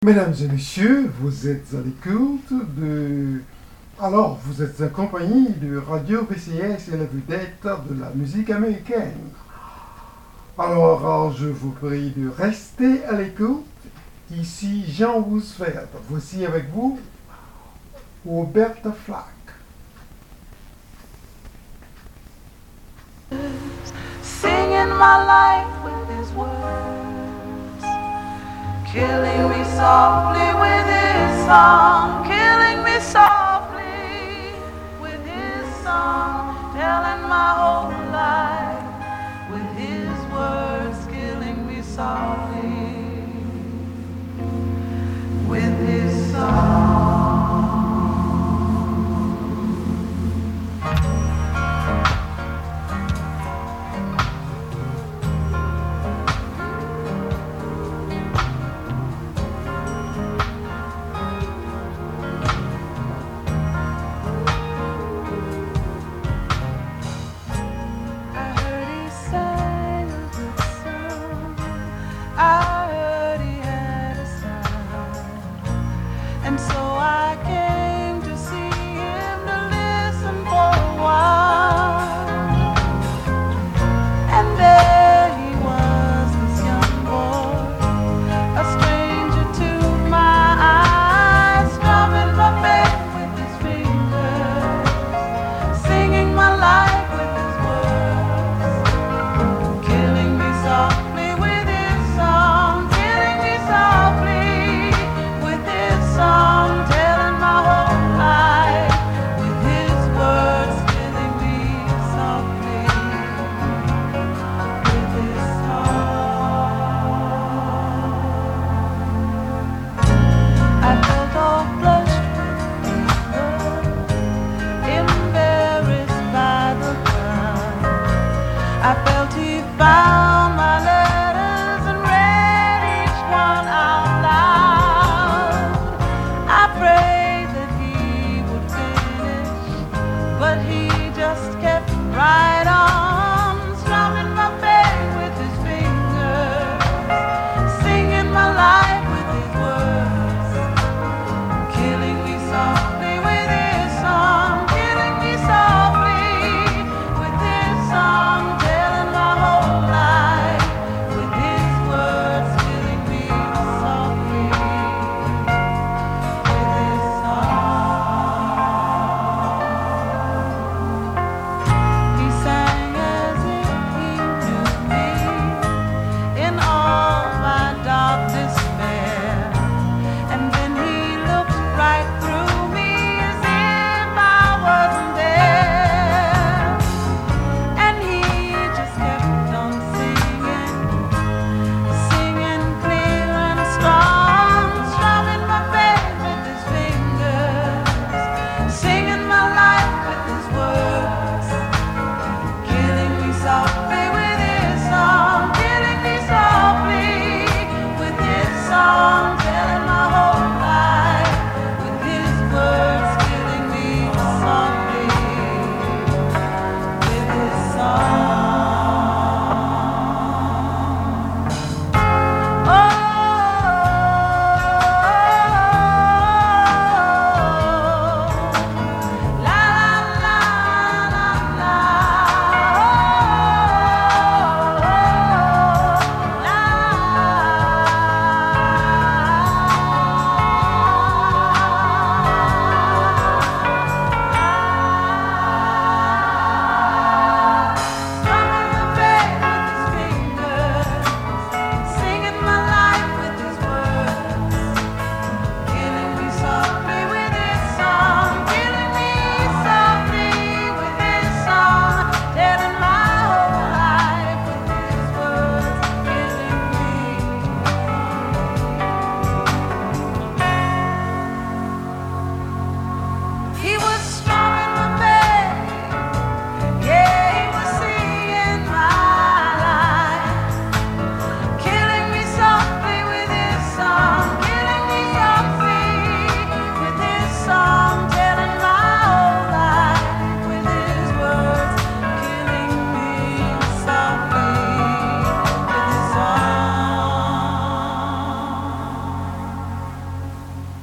Mesdames et messieurs, vous êtes à l'écoute de... Alors, vous êtes en compagnie de Radio PCS et la vedette de la musique américaine. Alors, je vous prie de rester à l'écoute. Ici Jean Roosevelt. Voici avec vous Roberta Flack. Singing my life with his words, killing me softly with his song.